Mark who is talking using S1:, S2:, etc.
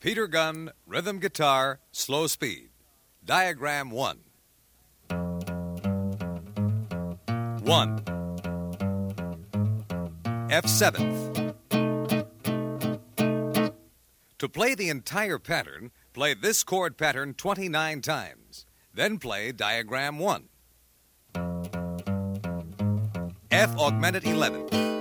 S1: Peter Gunn, rhythm guitar, slow speed. Diagram 1. 1. F7th. To play the entire pattern, play this chord pattern 29 times. Then play diagram 1. F augmented 11th.